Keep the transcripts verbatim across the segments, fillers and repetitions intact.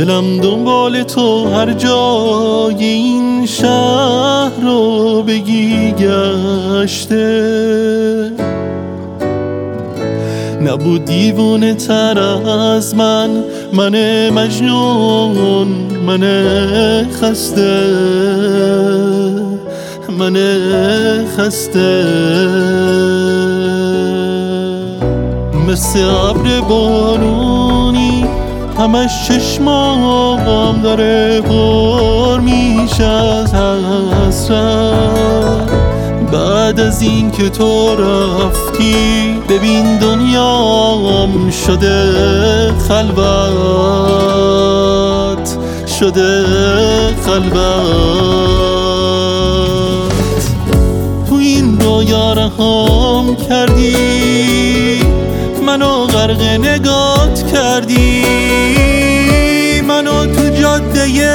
دلم دنبال تو هر جای این شهر رو بگی گشته، نبود دیوونه تر از من، من مجنون، من خسته، من خسته. مثل ابر بارونی همش چشمام داره پر میشه از حسرت. بعد از این که تو رفتی ببین دنیام شده خلوت، شده خلوت. تو این رویا رهام کردی، منو غرق نگات کردی، منو تو جاده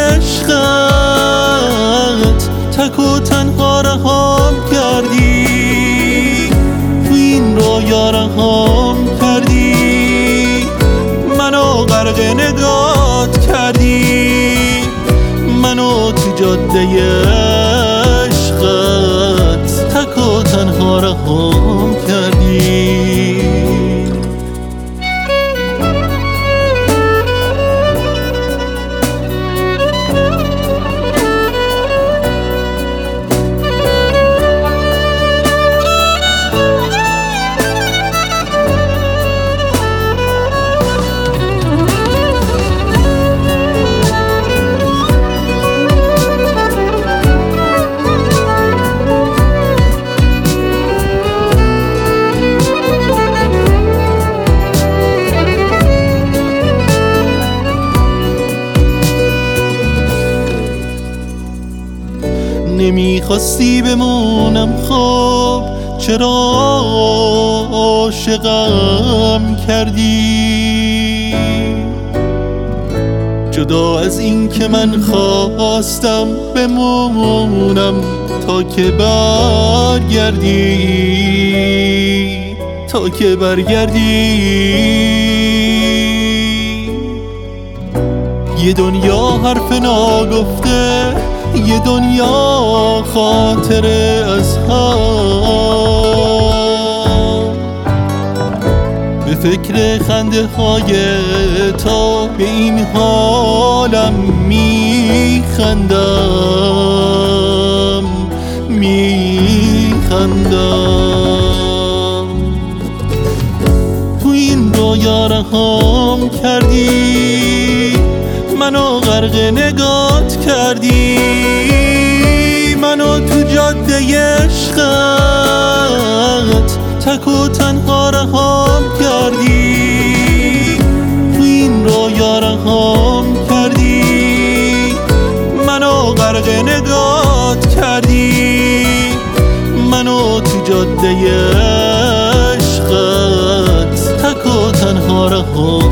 عشقت تک و تنها رهام کردی. تو این رویا رهام کردی، منو غرق نگات کردی، منو تو جاده عشقت تک و تنها رهام کردی. نمیخواستی بمونم خب چرا عاشقم کردی؟ جدا از این که من خواستم بمونم تا که برگردی، تا که برگردی. یه دنیا حرف ناگفته، یه دنیا خاطره از هم، به فکر خنده های تو به این حالم میخندم، میخندم. تو این رویا رهام کردی، منو غرق نگات کردی، منو تو جاده عشقت تک و تنها رهام کردی. تو این رویا رهام کردی، منو غرق نگات کردی، منو تو جاده عشقت تک و تنها رهام